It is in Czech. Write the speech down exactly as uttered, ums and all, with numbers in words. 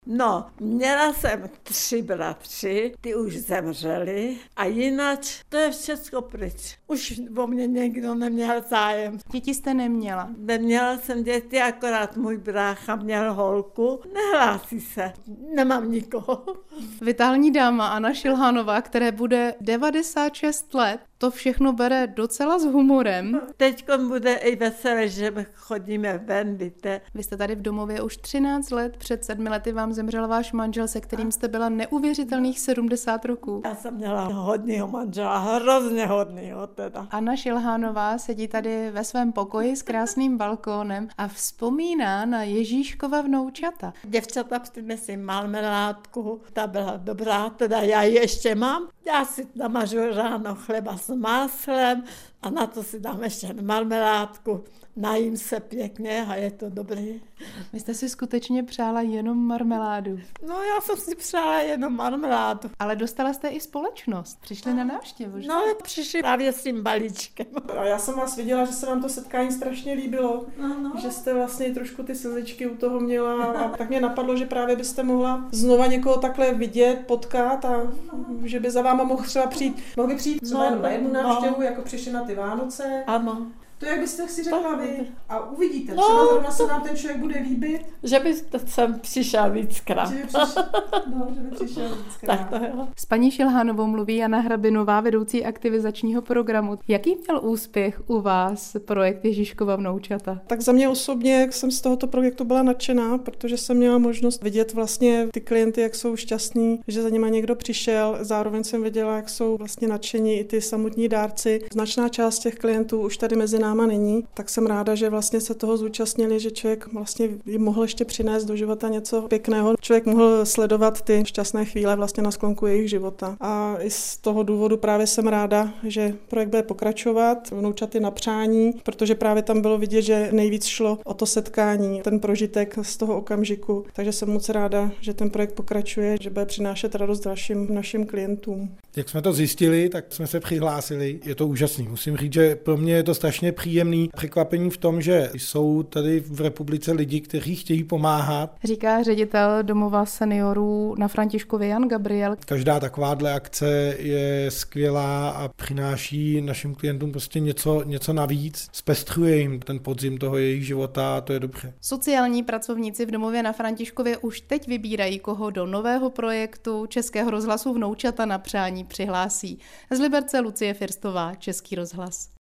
No, měla jsem tři bratři, ty už zemřeli a jinak to je všechno pryč. Už o mě někdo neměl zájem. Děti jste neměla? Neměla jsem děti, akorát můj brácha měl holku. Nehlásí se, nemám nikoho. Vitální dáma Anna Šilhanová, které bude devadesát šest let, to všechno bere docela s humorem. Teďko bude i veselé, že chodíme ven, víte. Vy jste tady v domově už třináct let, před sedmi lety vám zemřel váš manžel, se kterým jste byla neuvěřitelných sedmdesát roků. Já jsem měla hodnýho manžela, hrozně hodnýho teda. Anna Šilhanová sedí tady ve svém pokoji s krásným balkónem a vzpomíná na Ježíškova vnoučata. Děvčata přinesí marmeládku, ta byla dobrá, teda já ji ještě mám. Já si namažu ráno chleba s máslem a na to si dám ještě marmeládku. Najím se pěkně a je to dobrý. Vy jste si skutečně přála jenom marmeládu. No já jsem si přála jenom marmeládu. Ale dostala jste i společnost. Přišli na návštěvu, že? No přišli právě s tím balíčkem. A já jsem vás viděla, že se vám to setkání strašně líbilo. No, no. Že jste vlastně trošku ty slzičky u toho měla a tak mě napadlo, že právě byste mohla znova někoho takhle vidět, potkat a že by za váma mohl třeba přijít. Mohl by přijít třeba No, jenom na jednu no. návštěvu, jako přišli na ty Vánoce. Ano. To jak byste si řekla vy a uvidíte, No, třeba zrovna se to- nám ten člověk bude líbit, Že by sem přišel víckrát. že by přišel, no, že by přišel víckrát. Tak to jo. S paní Šilhanovou mluví Jana Hrabinová, vedoucí aktivizačního programu. Jaký měl úspěch u vás projekt Ježíškova vnoučata? Tak za mě osobně jsem z tohoto projektu byla nadšená, protože jsem měla možnost vidět vlastně ty klienty, jak jsou šťastní, že za nima někdo přišel. Zároveň jsem viděla, jak jsou vlastně nadšení i ty samotní dárci. Značná část těch klientů už tady mezi náma není, tak jsem ráda, že vlastně se toho zúčastnili, že člověk vlastně jim mohl ještě přinést do života něco pěkného. Člověk mohl sledovat ty šťastné chvíle vlastně na sklonku jejich života. A i z toho důvodu právě jsem ráda, že projekt bude pokračovat, vnoučaty na přání, protože právě tam bylo vidět, že nejvíc šlo o to setkání, ten prožitek z toho okamžiku. Takže jsem moc ráda, že ten projekt pokračuje, že bude přinášet radost dalším našim klientům. Jak jsme to zjistili, tak jsme se přihlásili. Je to úžasný. Musím říct, že pro mě je to strašně příjemný překvapení v tom, že jsou tady v republice lidi, kteří chtějí pomáhat. Říká ředitel domova seniorů na Františkově Jan Gabriel. Každá takováhle akce je skvělá a přináší našim klientům prostě něco, něco navíc. Zpestřuje jim ten podzim toho jejich života a to je dobře. Sociální pracovníci v domově na Františkově už teď vybírají, koho do nového projektu Českého rozhlasu Vnoučata na přání přihlásí. Z Liberce Lucie Firstová, Český rozhlas.